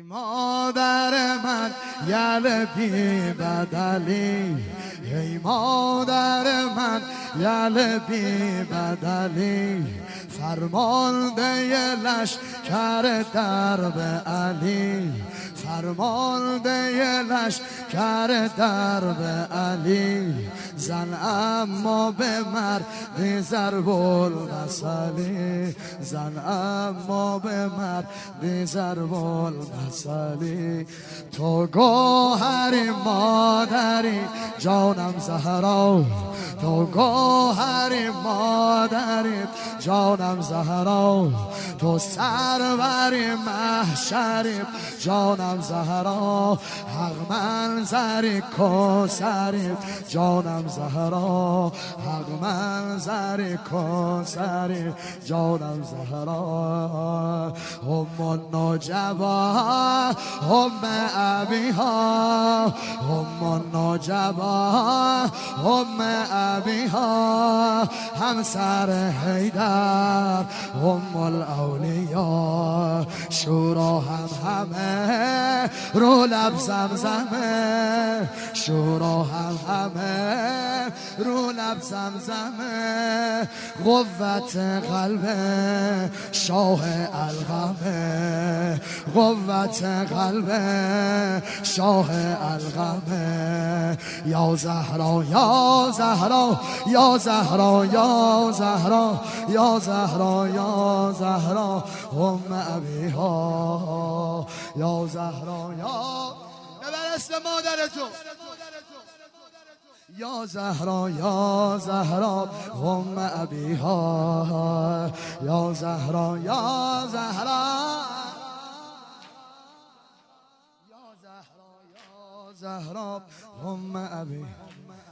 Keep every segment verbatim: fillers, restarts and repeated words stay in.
مادر من یل بی بدلی، ای مادر من یل بی بدلی، فرمانده لشکر درب علی، فرمانده لشکر درب علی، زن اما به مرد ضرب المثلی، زن اما به مرد ضرب المثلی. تو گوهری مادری جانم زهرا، تو گوهری مادری جانم زهرا، تو سروری محشری جانم زهرا، حق منظری کوثری جانم زهرا، حق منظری کوثری جانم زهرا. ام النجبا ام ابیها، ام النجبا ام ابیها، همسر حیدر ام الاولیا، شورا هم همه رو لب زمزمه، شورا هم همه رو لب زمزمه، قوت قلب شاه القمه، قوت قلب شاه القمه. یا زهرا یا زهرا یا زهرا یا زهرا یا زهرا یا زهرا ام ابیها، یا زهرا یا ببر اسم مادرتو، یا زهرا یا زهرا ام ابیها، یا زهرا یا زهرا یا زهرا یا زهرا ام ابیها.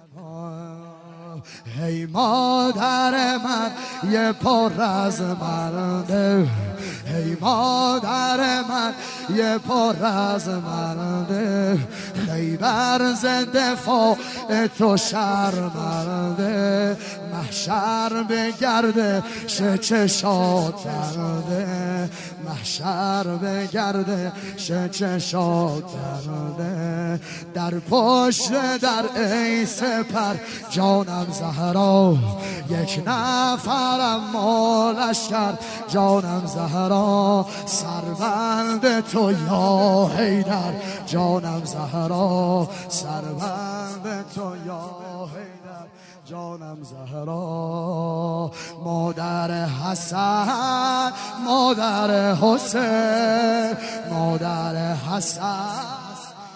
ای مادر من یه پر از مرده، ای مادر من یه پر از مرده، خیبر ز دفاع تو شرمنده، محشر بگرده شه چشات درده، محشر بگرده شه چشات درده. در پشت در ای سپر جانم زهرا، یک نفرم مالشکر جانم زهرا، سربند تو یا حیدر جانم زهرا، سربند تو یا حیدر جانم زهرا. مادر حسن مادر حسین، مادر حسن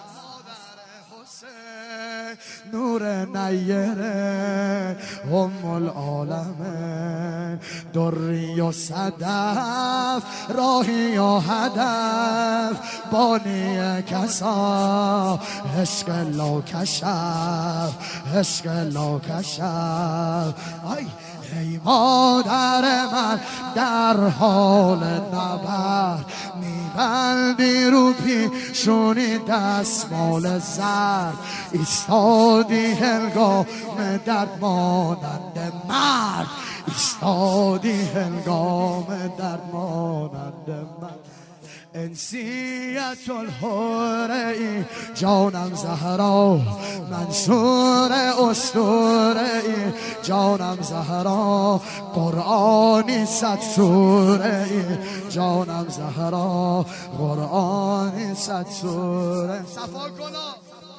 نور نیره ام العالمین، دری و صدف راهی و هدف، بانی کسا عشق لا کشف، عشق لا کشف. ای ای مادر من در حال نبرد، میبندی رو پیشونی دستمال زرد، ایستادی هنگام درد مانند مرد، ایستادی هنگام درد مانند مرد. انسیت الحوره ای جانم زهرا، منصور اسطوره ای جانم زهرا، قرآنی صد سوره ای جانم زهرا، قرآنی صد سوره. صفا کنا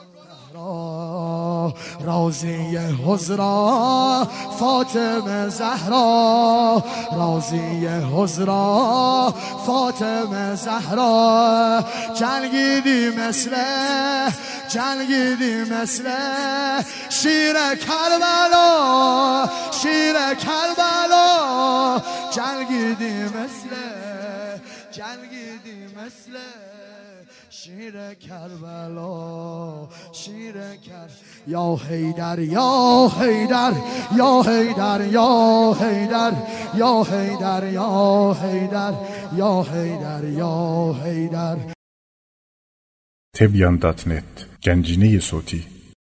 رازی حضرا فاطمه زهرا، رازی حضرا فاطمه زهرا، جنگیدی مثل جنگیدی مثل شیر کربلا، شیر کربلا، جنگیدی مثل جنگیدی مثل شیر کربلا، شیر کر. یا حیدر یا حیدر یا حیدر یا حیدر یا حیدر یا حیدر یا حیدر یا حیدر. تبیان دات نت گنجینه صوتی.